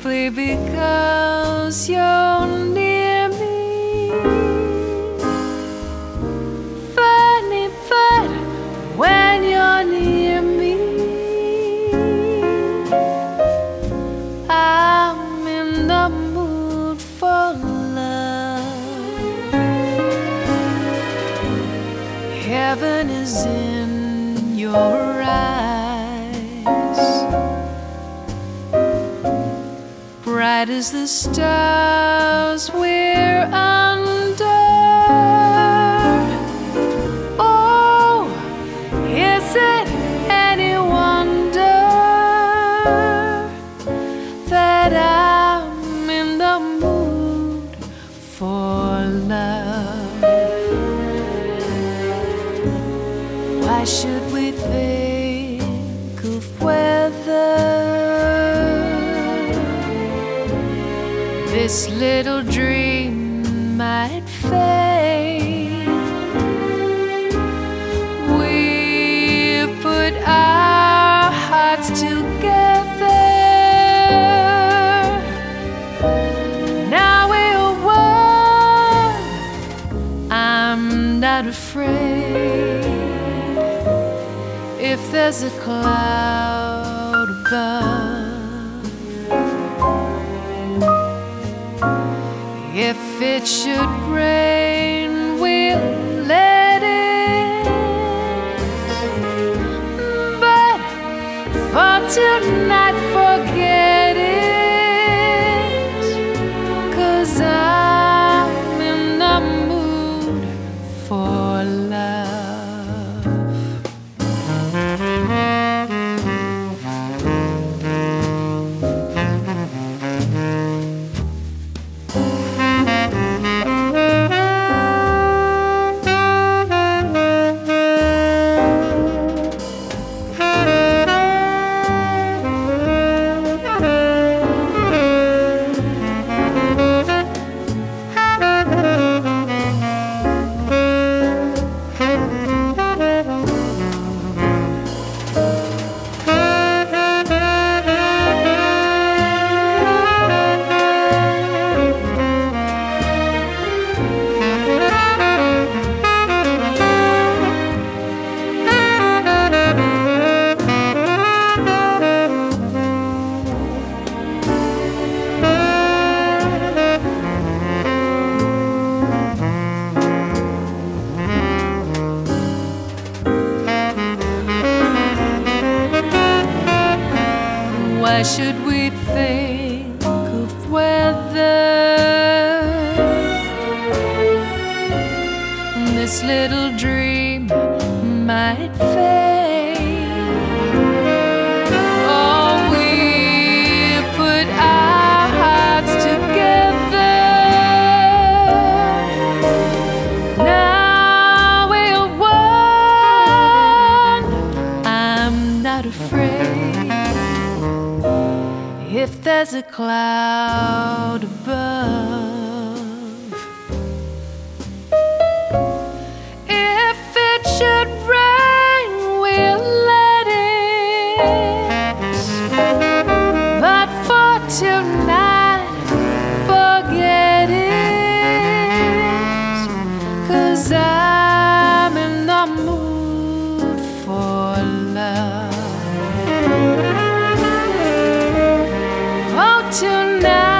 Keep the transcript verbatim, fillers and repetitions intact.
simply because you're near me. Funny, but when you're near me, I'm in the mood for love. Heaven is in your eyes, bright as the stars we're under. Oh, is it any wonder that I'm in the mood for love? Why should we think of weather? This little dream might fade. We've put our hearts together. Now we're one. I'm not afraid if there's a cloud above. If it should rain, we'll let it. But for tonight, forget it, 'cause I'm in the mood for love. Why should we think of weather? This little dream might fade. Oh, we put our hearts together. Now we're one. I'm not afraid if there's a cloud above. If it should rain, we'll let it. But for tonight, forget it, 'cause I'm in the mood for love. Tonight